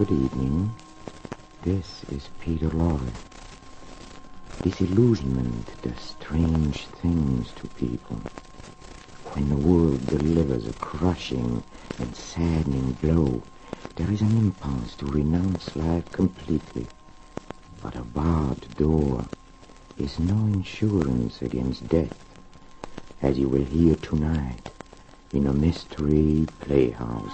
good evening. This is Peter Lorre. Disillusionment does strange things to people. When the world delivers a crushing and saddening blow, there is an impulse to renounce life completely. But a barred door is no insurance against death, as you will hear tonight in a mystery playhouse.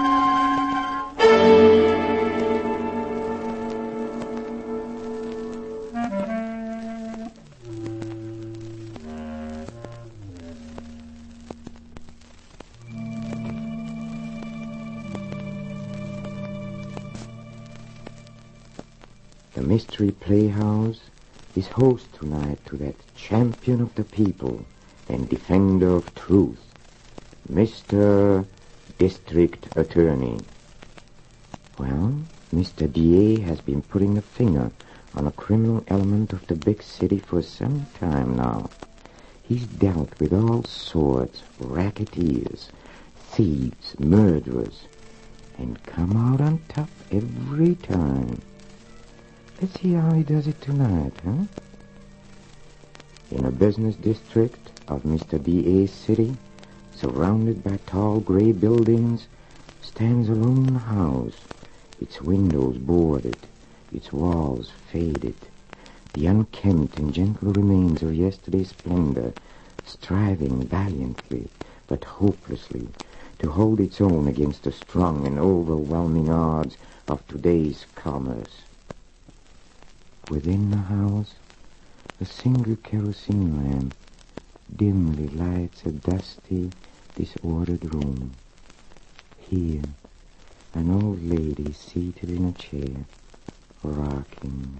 The Mystery Playhouse is host tonight to that champion of the people and defender of truth, Mr. District Attorney. Well, Mr. DA has been putting a finger on a criminal element of the big city for some time now. He's dealt with all sorts, racketeers, thieves, murderers, and come out on top every time. Let's see how he does it tonight, huh? In a business district of Mr. D.A.'s city, surrounded by tall gray buildings, stands a lone house, its windows boarded, its walls faded, the unkempt and gentle remains of yesterday's splendor, striving valiantly but hopelessly to hold its own against the strong and overwhelming odds of today's commerce. Within the house, a single kerosene lamp dimly lights a dusty, disordered room. Here, an old lady seated in a chair, rocking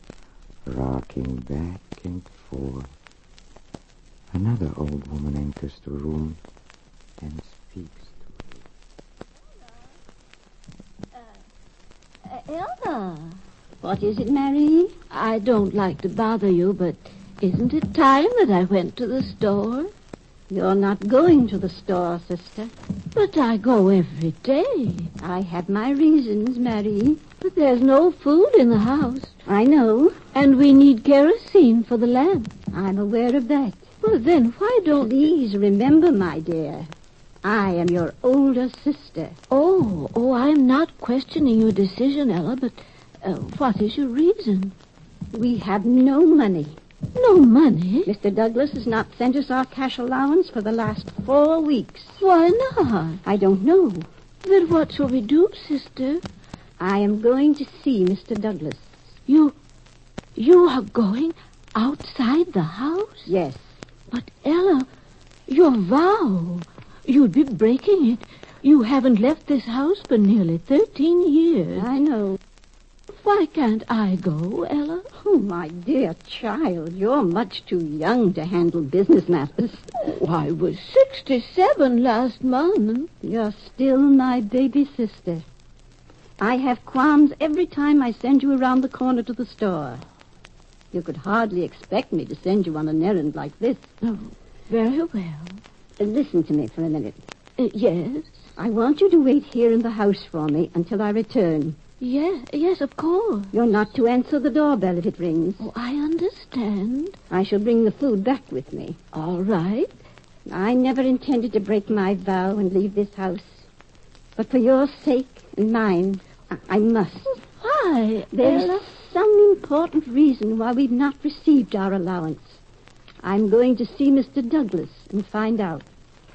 back and forth. Another old woman enters the room and speaks to her. Elma! What is it, Mary? I don't like to bother you, but isn't it time that I went to the store? You're not going to the store, sister. But I go every day. I have my reasons, Mary. But there's no food in the house. I know. And we need kerosene for the lamp. I'm aware of that. Well, then why don't... Please remember, my dear, I am your older sister. Oh, I'm not questioning your decision, Ella, but... what is your reason? We have no money. No money? Mr. Douglas has not sent us our cash allowance for the last 4 weeks. Why not? I don't know. Then what shall we do, sister? I am going to see Mr. Douglas. You are going outside the house? Yes. But, Ella, your vow, you'd be breaking it. You haven't left this house for nearly 13 years. I know. Why can't I go, Ella? Oh, my dear child, you're much too young to handle business matters. Oh, I was 67 last month. You're still my baby sister. I have qualms every time I send you around the corner to the store. You could hardly expect me to send you on an errand like this. Oh, very well. Listen to me for a minute. Yes? I want you to wait here in the house for me until I return. Yes, of course. You're not to answer the doorbell if it rings. Oh, I understand. I shall bring the food back with me. All right. I never intended to break my vow and leave this house. But for your sake and mine, I must. Why? There's some important reason why we've not received our allowance. I'm going to see Mr. Douglas and find out.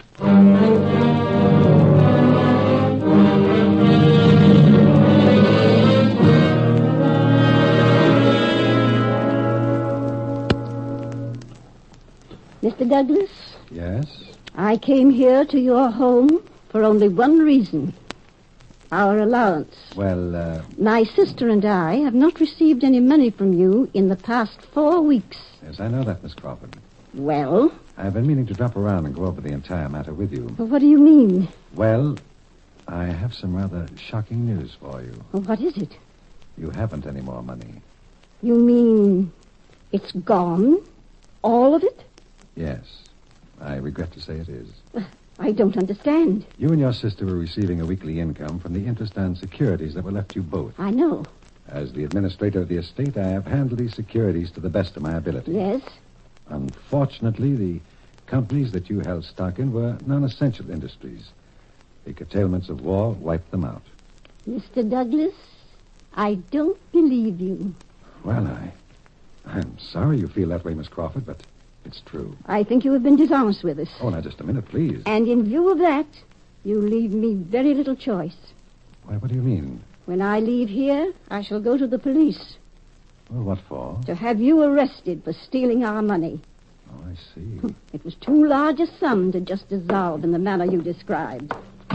Mr. Douglas? Yes? I came here to your home for only one reason. Our allowance. Well, My sister and I have not received any money from you in the past 4 weeks. Yes, I know that, Miss Crawford. Well? I've been meaning to drop around and go over the entire matter with you. What do you mean? Well, I have some rather shocking news for you. What is it? You haven't any more money. You mean it's gone? All of it? Yes. I regret to say it is. I don't understand. You and your sister were receiving a weekly income from the interest on securities that were left you both. I know. As the administrator of the estate, I have handled these securities to the best of my ability. Yes? Unfortunately, the companies that you held stock in were non-essential industries. The curtailments of war wiped them out. Mr. Douglas, I don't believe you. Well, I'm sorry you feel that way, Miss Crawford, but it's true. I think you have been dishonest with us. Oh, now, just a minute, please. And in view of that, you leave me very little choice. Why, what do you mean? When I leave here, I shall go to the police Well, what for? to have you arrested for stealing our money. Oh, I see. It was too large a sum to just dissolve in the manner you described.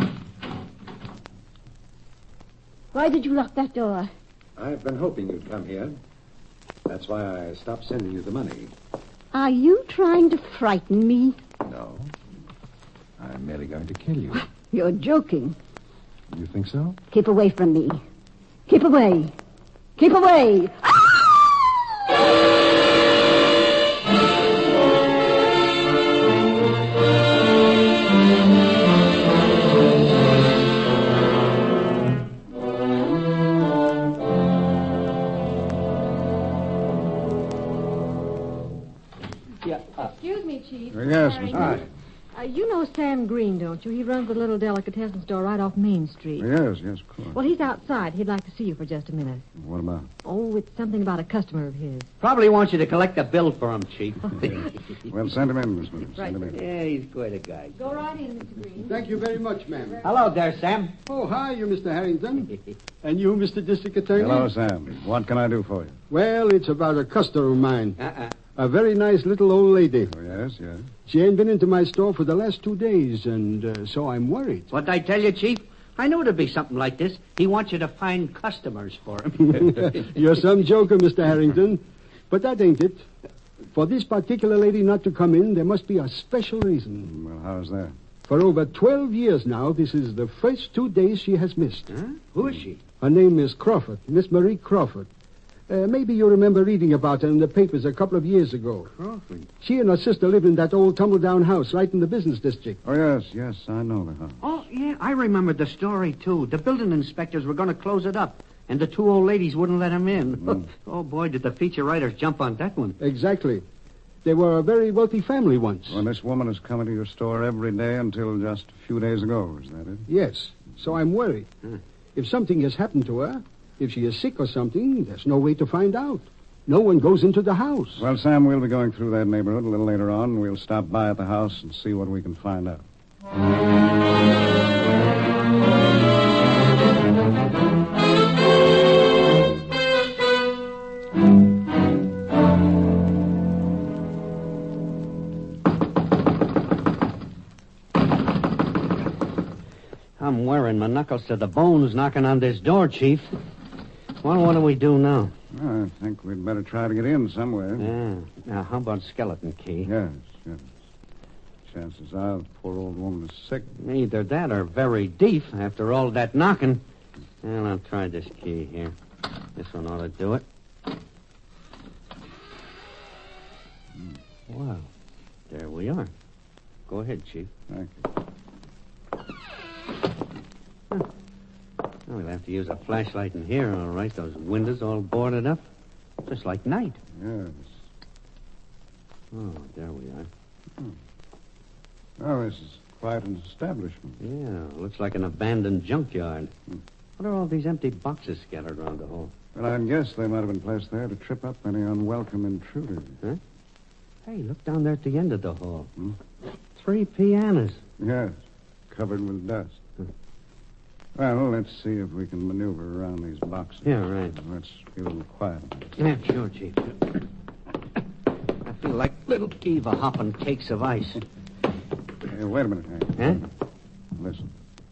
Why did you lock that door? I've been hoping you'd come here. That's why I stopped sending you the money. Are you trying to frighten me? No. I'm merely going to kill you. You're joking. You think so? Keep away from me. Keep away. Keep away. Excuse me, Chief. Yes, Harry. Miss Martin. You know Sam Green, don't you? He runs a little delicatessen store right off Main Street. Yes, of course. Well, he's outside. He'd like to see you for just a minute. What about? Oh, it's something about a customer of his. Probably wants you to collect a bill for him, Chief. Well, send him in, Miss Martin. Right. Send him in. Yeah, he's quite a guy. Go right in, Mr. Green. Thank you very much, ma'am. Hello there, Sam. Oh, hi, you, Mr. Harrington. And you, Mr. District Attorney? Hello, Sam. What can I do for you? Well, it's about a customer of mine. A very nice little old lady. Oh, yes. She ain't been into my store for the last 2 days, and so I'm worried. What'd I tell you, Chief? I knew it'd be something like this. He wants you to find customers for him. You're some joker, Mr. Harrington. But that ain't it. For this particular lady not to come in, there must be a special reason. Well, how's that? For over 12 years now, this is the first 2 days she has missed. Huh? Who is she? Her name is Crawford, Miss Marie Crawford. Maybe you remember reading about her in the papers a couple of years ago. Crawford. She and her sister live in that old tumble-down house right in the business district. Oh, yes, I know the house. Oh, yeah, I remember the story, too. The building inspectors were going to close it up, and the 2 old ladies wouldn't let him in. Oh, boy, did the feature writers jump on that one. Exactly. They were a very wealthy family once. Well, this woman has come into your store every day until just a few days ago, is that it? Yes. So I'm worried. If something has happened to her, if she is sick or something, there's no way to find out. No one goes into the house. Well, Sam, we'll be going through that neighborhood a little later on. We'll stop by at the house and see what we can find out. I'm wearing my knuckles to the bones knocking on this door, Chief. Well, what do we do now? I think we'd better try to get in somewhere. Yeah. Now, how about skeleton key? Yes. Chances are the poor old woman is sick. Either that or very deep after all that knocking. Well, I'll try this key here. This one ought to do it. Wow. There we are. Go ahead, Chief. Thank you. Well, we'll have to use a flashlight in here, all right. Those windows all boarded up. Just like night. Yes. Oh, there we are. Oh, this is quite an establishment. Yeah, looks like an abandoned junkyard. What are all these empty boxes scattered around the hall? Well, I'd guess they might have been placed there to trip up any unwelcome intruder. Huh? Hey, look down there at the end of the hall. 3 pianos. Yes, covered with dust. Well, let's see if we can maneuver around these boxes. Yeah, right. Let's be a little quiet. Yeah, sure, Chief. I feel like little Eva hopping cakes of ice. Hey, wait a minute, Hank. Huh? Listen,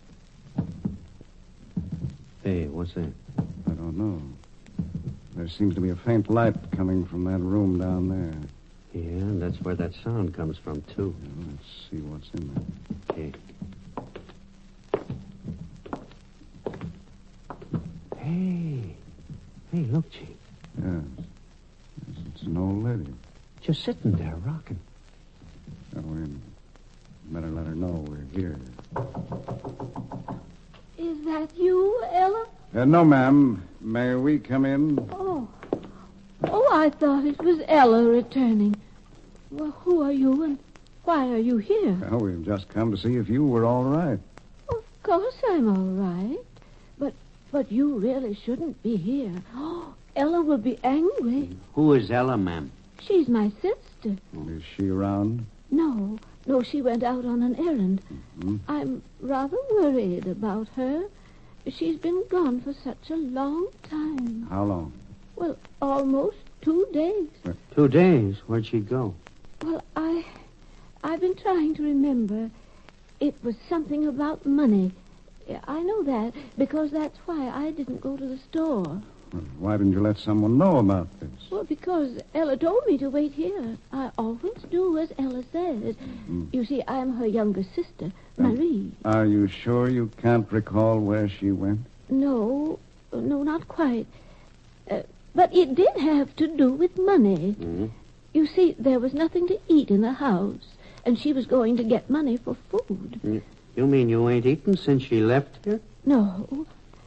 Hey, what's that? I don't know. There seems to be a faint light coming from that room down there. Yeah, that's where that sound comes from, too. Well, let's see what's in there. Okay. Hey, look, Chief. Yes, it's an old lady. Just sitting there, rocking. Oh, wait a minute. Better let her know we're here. Is that you, Ella? No, ma'am. May we come in? Oh, I thought it was Ella returning. Well, who are you and why are you here? Well, we've just come to see if you were all right. Of course I'm all right. But you really shouldn't be here. Oh, Ella will be angry. Who is Ella, ma'am? She's my sister. Is she around? No, she went out on an errand. Mm-hmm. I'm rather worried about her. She's been gone for such a long time. How long? Well, almost 2 days. 2 days? Where'd she go? Well, I've been trying to remember. It was something about money. I know that, because that's why I didn't go to the store. Well, why didn't you let someone know about this? Well, because Ella told me to wait here. I always do as Ella says. You see, I'm her younger sister, Marie. Are you sure you can't recall where she went? No, not quite. But it did have to do with money. Mm-hmm. You see, there was nothing to eat in the house, and she was going to get money for food. You mean you ain't eaten since she left here? No,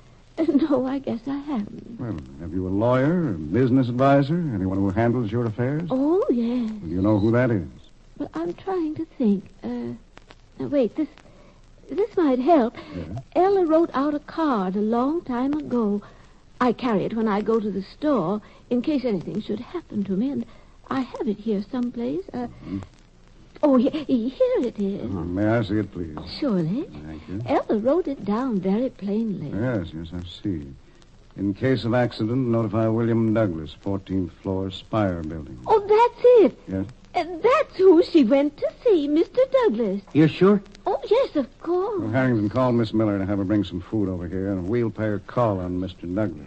I guess I haven't. Well, have you a lawyer, a business advisor, anyone who handles your affairs? Oh, yes. Do you know who that is? Well, I'm trying to think. Now, wait, this might help. Yeah? Ella wrote out a card a long time ago. I carry it when I go to the store in case anything should happen to me, and I have it here someplace. Oh, here it is. May I see it, please? Surely. Thank you. Ella wrote it down very plainly. Yes, I see. In case of accident, notify William Douglas, 14th floor, Spire Building. Oh, that's it. Yes? That's who she went to see, Mr. Douglas. You sure? Oh, yes, of course. Well, Harrington called Miss Miller to have her bring some food over here, and we'll pay her call on Mr. Douglas.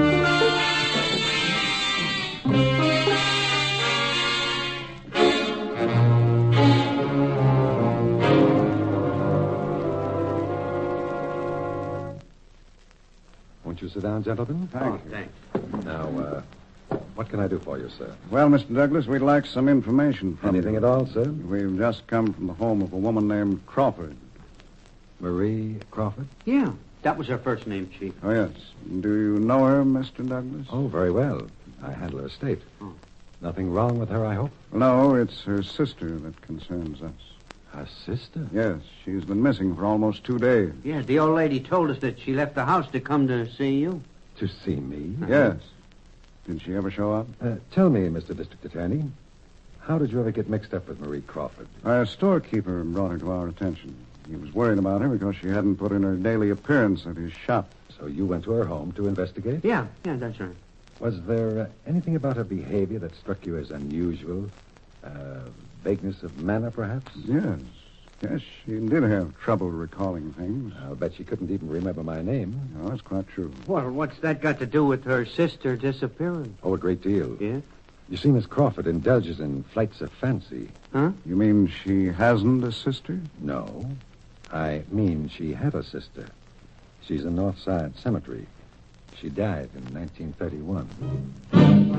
Won't you sit down, gentlemen? Thank you. Thanks. Now, what can I do for you, sir? Well, Mr. Douglas, we'd like some information from Anything you. at all, sir? We've just come from the home of a woman named Crawford. Marie Crawford? Yeah, that was her first name, Chief. Oh, yes. Do you know her, Mr. Douglas? Oh, very well. I handle her estate. Oh. Nothing wrong with her, I hope? No, it's her sister that concerns us. Her sister? Yes, she's been missing for almost 2 days. Yeah, the old lady told us that she left the house to come to see you. To see me? Yes. Did she ever show up? Tell me, Mr. District Attorney, how did you ever get mixed up with Marie Crawford? Our storekeeper brought her to our attention. He was worried about her because she hadn't put in her daily appearance at his shop. So you went to her home to investigate? Yeah, that's right. Was there anything about her behavior that struck you as unusual? Vagueness of manner, perhaps? Yes. Yes, she did have trouble recalling things. I'll bet she couldn't even remember my name. No, that's quite true. Well, what's that got to do with her sister disappearing? Oh, a great deal. Yeah? You see, Miss Crawford indulges in flights of fancy. Huh? You mean she hasn't a sister? No. I mean she had a sister. She's in Northside Cemetery. She died in 1931.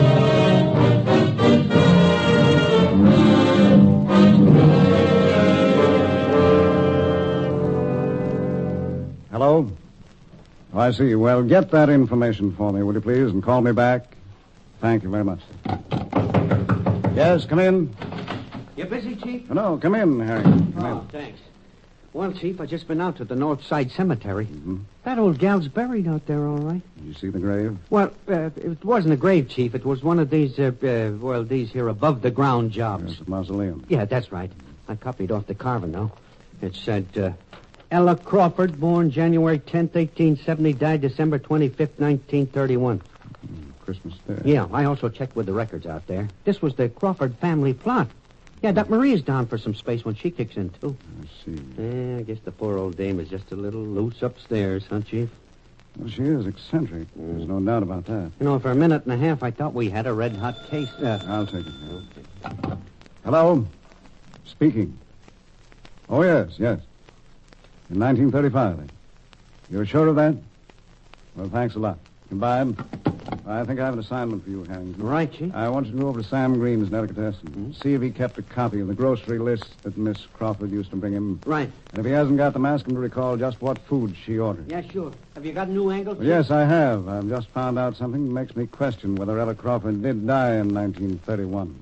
Hello? Oh, I see. Well, get that information for me, will you please, and call me back. Thank you very much. Yes, come in. You busy, Chief? No, come in, Harry. Come Oh, thanks. Well, Chief, I just been out to the North Side Cemetery. Mm-hmm. That old gal's buried out there, all right. in. Did you see the grave? Well, it wasn't a grave, Chief. It was one of these, these here above-the-ground jobs. Yes, the mausoleum. Yeah, that's right. I copied off the carving, though. It said, Ella Crawford, born January 10th, 1870, died December 25th, 1931. Christmas Day. Yeah, I also checked with the records out there. This was the Crawford family plot. Yeah, that Maria's down for some space when she kicks in, too. I see. Yeah, I guess the poor old dame is just a little loose upstairs, huh, Chief? Well, she is eccentric. There's no doubt about that. You know, for a minute and a half, I thought we had a red-hot case. I'll take it. Okay. Hello? Speaking. Oh, yes. In 1935, then. You're sure of that? Well, thanks a lot. Goodbye. I think I have an assignment for you, Harrington. Right, Chief. I want you to go over to Sam Green's delicatessen. See if he kept a copy of the grocery list that Miss Crawford used to bring him. Right. And if he hasn't got them, ask him to recall just what food she ordered. Yeah, sure. Have you got a new angle, Chief? Yes, I have. I've just found out something that makes me question whether Ella Crawford did die in 1931.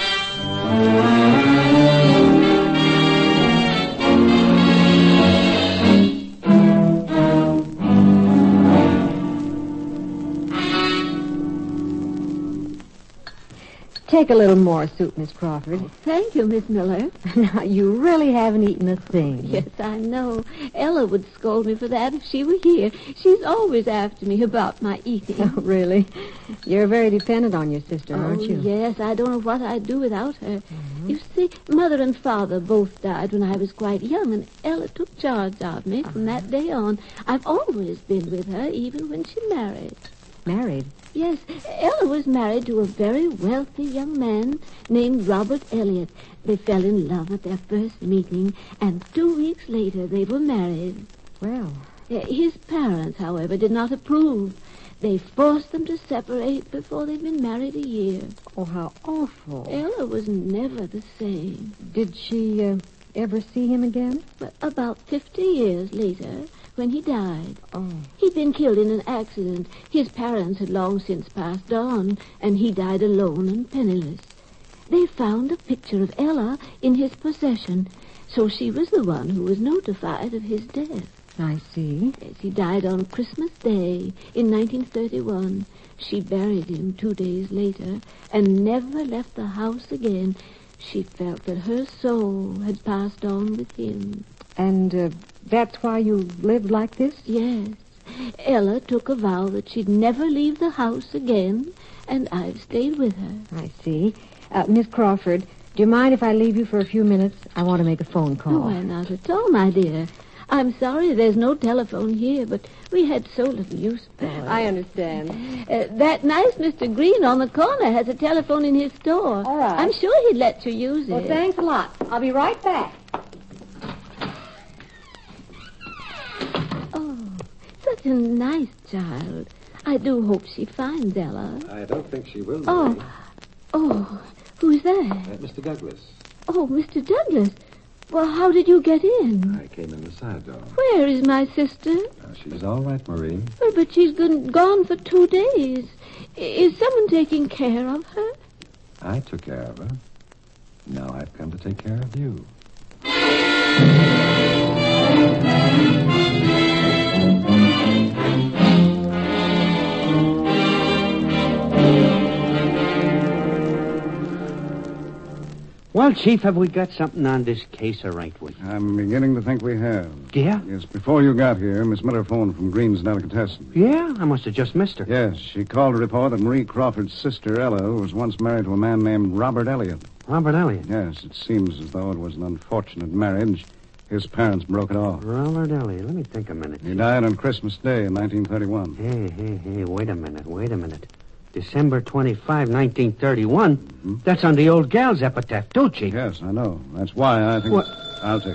Take a little more soup, Miss Crawford. Thank you, Miss Miller. Now, you really haven't eaten a thing. Yes, I know. Ella would scold me for that if she were here. She's always after me about my eating. Oh, really? You're very dependent on your sister, aren't you? Yes, I don't know what I'd do without her. You see, Mother and Father both died when I was quite young, and Ella took charge of me from that day on. I've always been with her, even when she married. Married? Yes, Ella was married to a very wealthy young man named Robert Elliott. They fell in love at their first meeting, and 2 weeks later they were married. Well, His parents, however, did not approve. They forced them to separate before they'd been married a year. oh, how awful. Ella was never the same. Did she ever see him again? But about 50 years later, when he died, Oh. he'd been killed in an accident. His parents had long since passed on, and he died alone and penniless. They found a picture of Ella in his possession, so she was the one who was notified of his death. I see. Yes, he died on Christmas Day in 1931. She buried him 2 days later and never left the house again. She felt that her soul had passed on with him. And that's why you lived like this? Yes. Ella took a vow that she'd never leave the house again, and I've stayed with her. I see. Miss Crawford, do you mind if I leave you for a few minutes? I want to make a phone call. Why, not at all, my dear. I'm sorry there's no telephone here, but we had so little use for it. I understand. That nice Mr. Green on the corner has a telephone in his store. All right. I'm sure he'd let you use it. Well, thanks a lot. I'll be right back. Oh, such a nice child. I do hope she finds Ella. I don't think she will, Oh, who's that? Mr. Douglas. Oh, Mr. Douglas. Well, how did you get in? I came in the side door. Where is my sister? She's all right, Marie. Well, but she's been gone for 2 days. Is someone taking care of her? I took care of her. Now I've come to take care of you. Well, Chief, have we got something on this case or ain't we? I'm beginning to think we have. Yeah? Yes, before you got here, Miss Miller phoned from Green's Delicatessen. Yeah? I must have just missed her. Yes, she called to report that Marie Crawford's sister, Ella, was once married to a man named Robert Elliott. Robert Elliott. Yes, it seems as though it was an unfortunate marriage. His parents broke it off. Robert Elliott. Let me think a minute. He died on Christmas Day in 1931. Hey, wait a minute. December 25, 1931? That's on the old gal's epitaph, too, Chief. Yes, I know. That's why I think... What? I'll take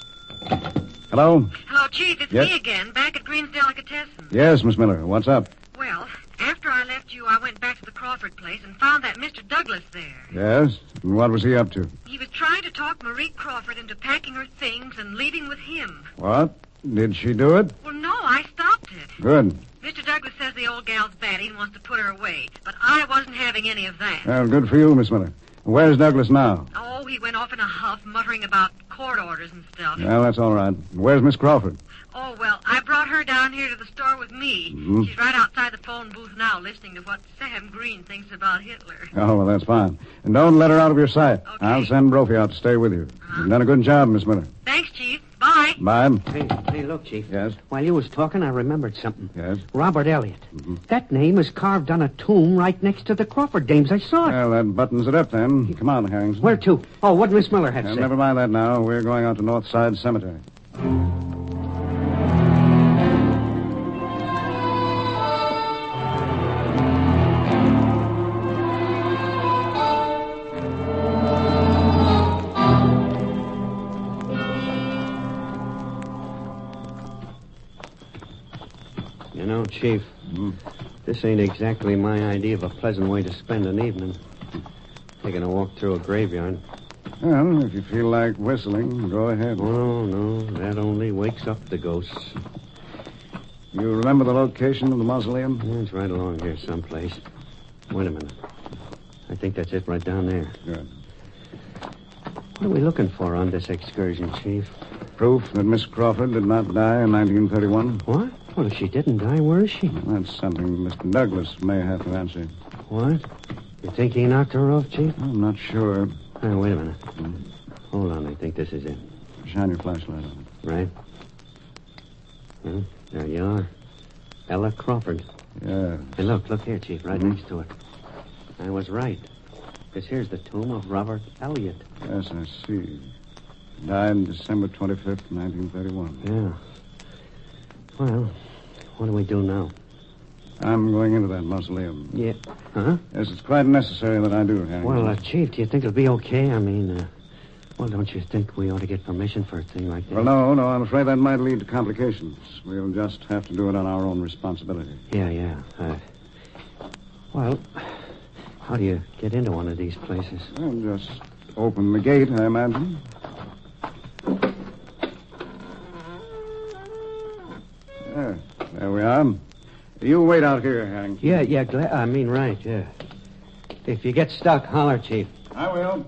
it. Hello? Hello, Chief. It's Yes? me again, back at Green's Delicatessen. Yes, Miss Miller. What's up? Well, after I left you, I went back to the Crawford place and found that Mr. Douglas there. Yes? And what was he up to? He was trying to talk Marie Crawford into packing her things and leaving with him. What? Did she do it? Well, no, I stopped it. Good. Mr. Douglas says the old gal's batty and wants to put her away, but I wasn't having any of that. Well, good for you, Miss Miller. Where's Douglas now? Oh, he went off in a huff, muttering about court orders and stuff. Well, that's all right. Where's Miss Crawford? Oh, well, I brought her down here to the store with me. Mhm. She's right outside the phone booth now, listening to what Sam Green thinks about Hitler. Oh, well, that's fine. And don't let her out of your sight. Okay. I'll send Brophy out to stay with you. You've done a good job, Miss Miller. Thanks, Chief. Bye. Bye. Hey, look, Chief. Yes? While you was talking, I remembered something. Yes? Robert Elliott. That name is carved on a tomb right next to the Crawford dames. I saw it. Well, that buttons it up then. Come on, Harrington. Where to? Oh, what Miss Miller had said. Never mind that now. We're going out to Northside Cemetery. You know, Chief, this This ain't exactly my idea of a pleasant way to spend an evening. Taking a walk through a graveyard. Well, if you feel like whistling, go ahead. Oh, no, that only wakes up the ghosts. You remember the location of the mausoleum? Yeah, it's right along here someplace. Wait a minute. I think that's it right down there. Good. What are we looking for on this excursion, Chief? Proof that Miss Crawford did not die in 1931? What? Well, if she didn't die, where is she? That's something Mr. Douglas may have to answer. What? You think he knocked her off, Chief? I'm not sure. Hey, wait a minute. Hold on, I think this is it. Shine your flashlight on it. Right? Well, there you are. Ella Crawford. Yeah. Hey, look here, Chief, right next to it. I was right. This here's the tomb of Robert Elliott. Yes, I see. Died December 25th, 1931. Yeah. Well, what do we do now? I'm going into that mausoleum. Yeah. Huh? Yes, it's quite necessary that I do, Harry. Well, Chief, do you think it'll be okay? I mean, well, don't you think we ought to get permission for a thing like that? Well, no, I'm afraid that might lead to complications. We'll just have to do it on our own responsibility. Yeah. Well, how do you get into one of these places? Well, just open the gate, I imagine. There we are. You wait out here, Harrington. Yeah, right, yeah. If you get stuck, holler, Chief. I will.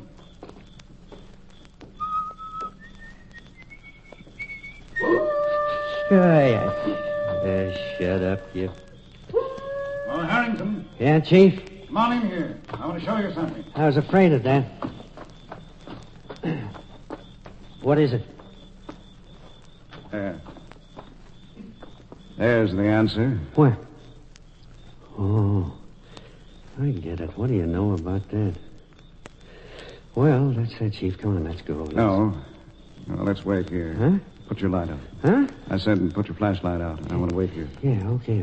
Shut up, you. Oh, Harrington, Yeah, Chief? come on in here. I want to show you something. I was afraid of that. What is it? There. There's the answer. Where? Oh, I get it. What do you know about that? Well, that's it, Chief. Come on, let's go. No, let's wait here. Huh? Put your light out. Huh? I said put your flashlight out. I want to wait here. Yeah, okay.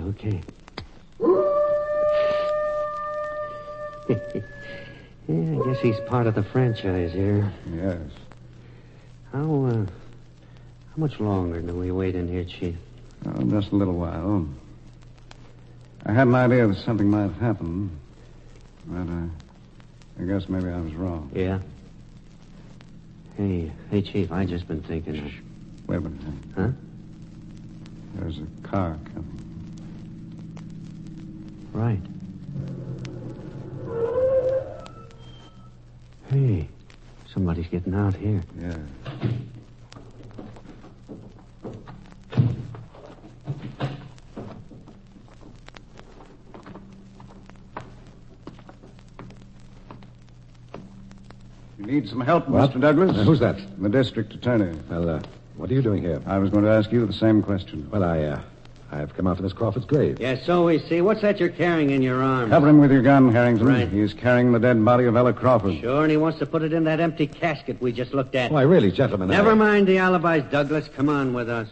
Yeah, I guess he's part of the franchise here. Yes. How much longer do we wait in here, Chief? Oh, just a little while. I had an idea that something might happen, but I guess maybe I was wrong. Yeah? Hey, Chief, I just been thinking. Wait a minute. Huh? There's a car coming. Right. Hey, somebody's getting out here. Yeah. You need some help, What? Mr. Douglas? Who's that? The district attorney. Well, what are you doing here? I was going to ask you the same question. Well, I've come out to Miss Crawford's grave. Yeah, so we see. What's that you're carrying in your arm? Cover him with your gun, Harrington. Right. He's carrying the dead body of Ella Crawford. Sure, and he wants to put it in that empty casket we just looked at. Why, really, gentlemen. Never mind the alibis, Douglas. Come on with us.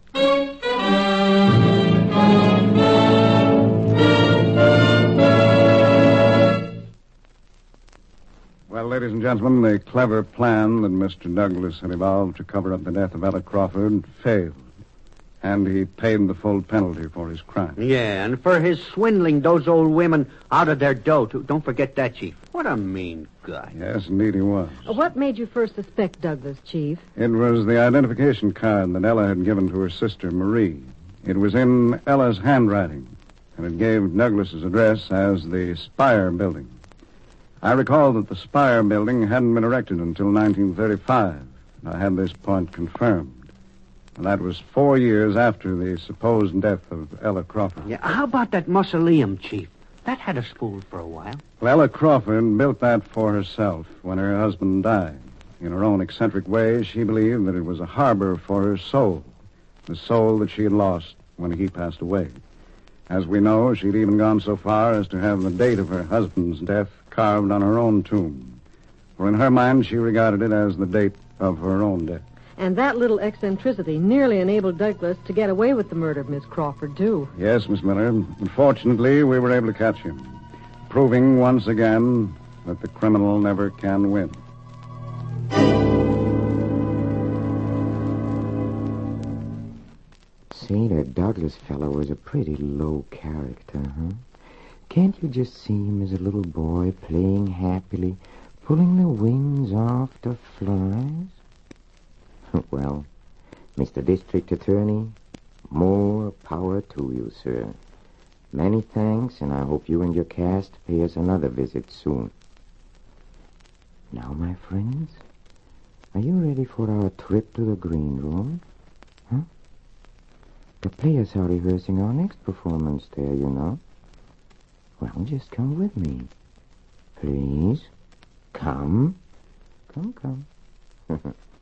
Well, ladies and gentlemen, the clever plan that Mr. Douglas had evolved to cover up the death of Ella Crawford failed. And he paid the full penalty for his crime. Yeah, and for his swindling those old women out of their dough, too. Don't forget that, Chief. What a mean guy. Yes, indeed he was. What made you first suspect Douglas, Chief? It was the identification card that Ella had given to her sister, Marie. It was in Ella's handwriting, and it gave Douglas's address as the Spire Building. I recall that the Spire Building hadn't been erected until 1935. I had this point confirmed. And that was 4 years after the supposed death of Ella Crawford. Yeah, how about that mausoleum, Chief? That had us fooled for a while. Well, Ella Crawford built that for herself when her husband died. In her own eccentric way, she believed that it was a harbor for her soul, the soul that she had lost when he passed away. As we know, she'd even gone so far as to have the date of her husband's death carved on her own tomb. For in her mind, she regarded it as the date of her own death. And that little eccentricity nearly enabled Douglas to get away with the murder of Miss Crawford, too. Yes, Miss Miller. Unfortunately, we were able to catch him, proving once again that the criminal never can win. Say, that Douglas fellow was a pretty low character, huh? Can't you just see him as a little boy playing happily, pulling the wings off the flies? Well, Mr. District Attorney, more power to you, sir. Many thanks, and I hope you and your cast pay us another visit soon. Now, my friends, are you ready for our trip to the green room? Huh? The players are rehearsing our next performance there, you know. Well, just come with me. Please. Come. Come. You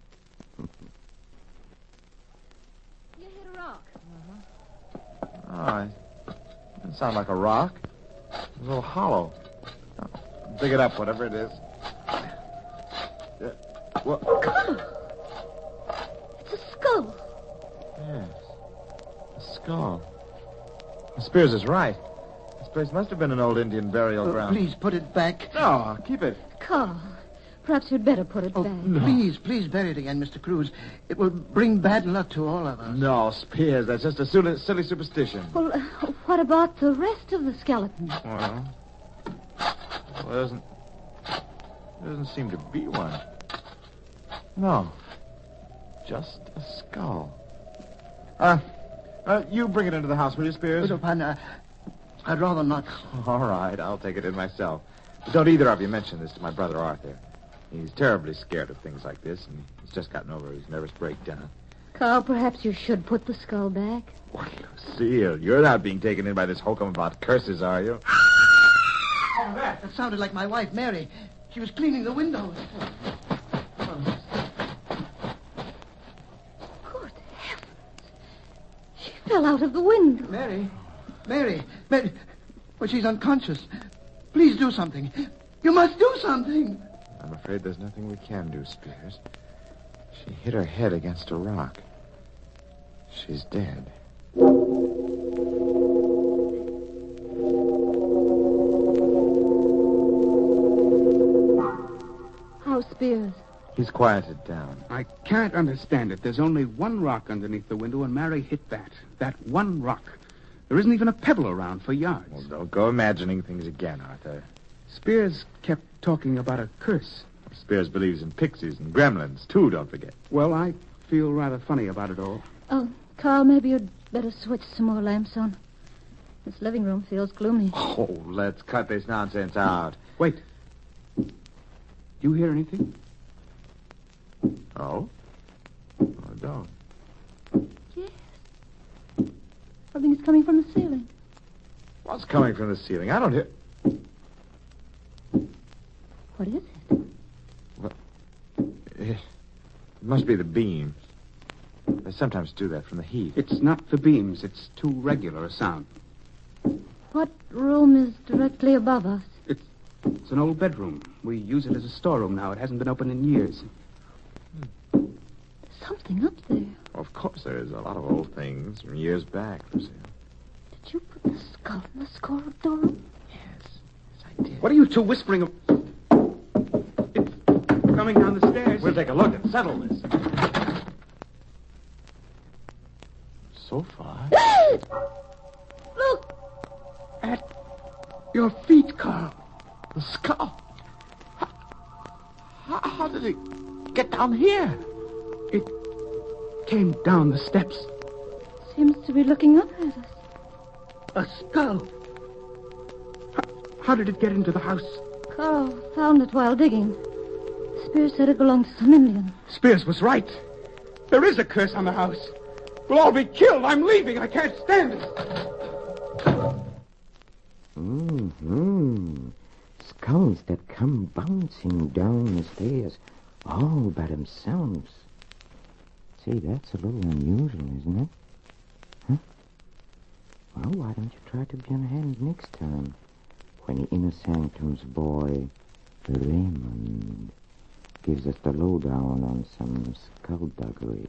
hit a rock. Oh, it doesn't sound like a rock. It's a little hollow. Oh, dig it up, whatever it is. Yeah. Well, It's a skull. yes. A skull. Spears is right. This place must have been an old Indian burial ground. Please put it back. No, keep it. Carl, perhaps you'd better put it back. Please bury it again, Mr. Cruz. It will bring bad luck to all of us. No, Spears, that's just a silly superstition. Well, what about the rest of the skeleton? Well, there doesn't seem to be one. No, just a skull. You bring it into the house, will you, Spears? I'd rather not. All right, I'll take it in myself. But don't either of you mention this to my brother Arthur. He's terribly scared of things like this, and he's just gotten over his nervous breakdown. Carl, perhaps you should put the skull back. Why, Lucille, you're not being taken in by this hokum about curses, are you? That sounded like my wife, Mary. She was cleaning the windows. Good heavens. She fell out of the window. Mary. Well, she's unconscious. Please do something. You must do something. I'm afraid there's nothing we can do, Spears. She hit her head against a rock. She's dead. How's Spears? He's quieted down. I can't understand it. There's only one rock underneath the window, and Mary hit that. That one rock. There isn't even a pebble around for yards. Well, don't go imagining things again, Arthur. Spears kept talking about a curse. Spears believes in pixies and gremlins, too, don't forget. Well, I feel rather funny about it all. Oh, Carl, maybe you'd better switch some more lamps on. This living room feels gloomy. Oh, let's cut this nonsense out. Wait. You hear anything? Oh? Oh, I don't. Yes. Something's coming from the ceiling. What's coming from the ceiling? I don't hear... What is it? It must be the beams. They sometimes do that from the heat. It's not the beams. It's too regular a sound. What room is directly above us? It's an old bedroom. We use it as a storeroom now. It hasn't been open in years. There's something up there. Of course there is. A lot of old things from years back, Lucille. Did you put the skull in the storeroom? Yes, I did. What are you two whispering of? It's coming down the stairs. We'll take a look and settle this. So far... Look! At your feet, Carl. The skull. How did it get down here? It came down the steps. Seems to be looking up at us. A skull. How did it get into the house? Carl found it while digging. Spears said it belonged to some Indian. Spears was right. There is a curse on the house. We'll all be killed. I'm leaving. I can't stand it. Mm-hmm. Skulls that come bouncing down the stairs all by themselves. Say, that's a little unusual, isn't it? Huh? Well, why don't you try to be on hand next time when the Inner Sanctum's boy, Raymond, gives us the lowdown on some skullduggery.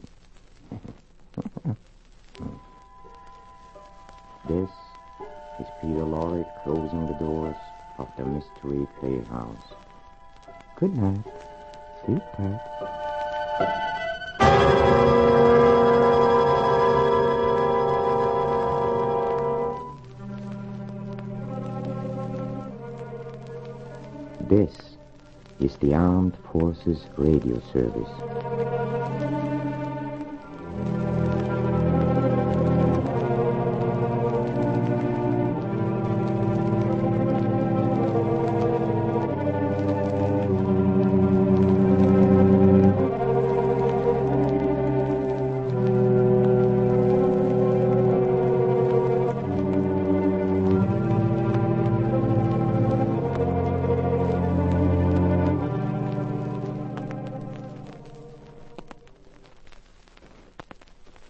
This is Peter Lorre closing the doors of the Mystery Playhouse. Good night. Sleep tight. This is the Armed Forces Radio Service.